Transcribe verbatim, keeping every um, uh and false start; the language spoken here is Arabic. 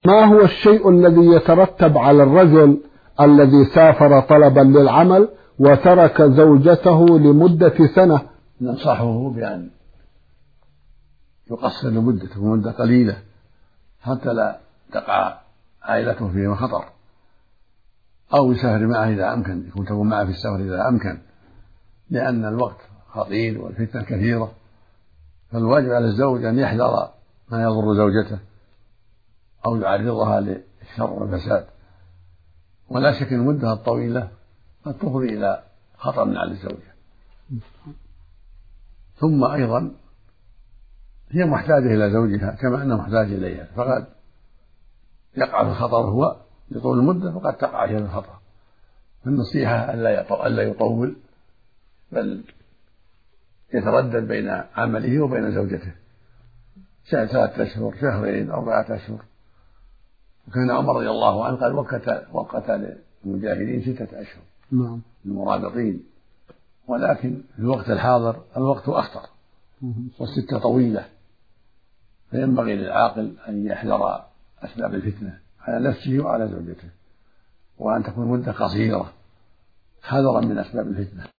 ما هو الشيء الذي يترتب على الرجل الذي سافر طلبا للعمل وترك زوجته لمدة سنة؟ ننصحه بأن يقصر لمدته مدة قليلة حتى لا تقع عائلته في خطر، أو يسافر معه إذا أمكن، يكون تكون معه في السفر إذا أمكن، لأن الوقت خطير والفتنة كثيرة. فالواجب على الزوج أن يحذر ما يضر زوجته أو يعرضها للشر والفساد، ولا شك أن المدة الطويلة قد تفضي إلى خطر على الزوجة. ثم أيضا هي محتاجة إلى زوجها كما أنه محتاج إليها، فقد يقع في الخطر هو لطول المدة، فقد تقع هي في الخطر. فالنصيحة ألا يطول، بل يتردد بين عمله وبين زوجته ثلاثة أشهر، شهرين، أربعة أشهر. وكان عمر رضي الله عنه قال وقت وقت للمجاهدين ستة أشهر نعم المرابطين، ولكن في الوقت الحاضر الوقت أخطر والستة طويلة، فينبغي للعاقل أن يحذر أسباب الفتنة على نفسه وعلى زوجته، وأن تكون مدة قصيرة حذرا من أسباب الفتنة.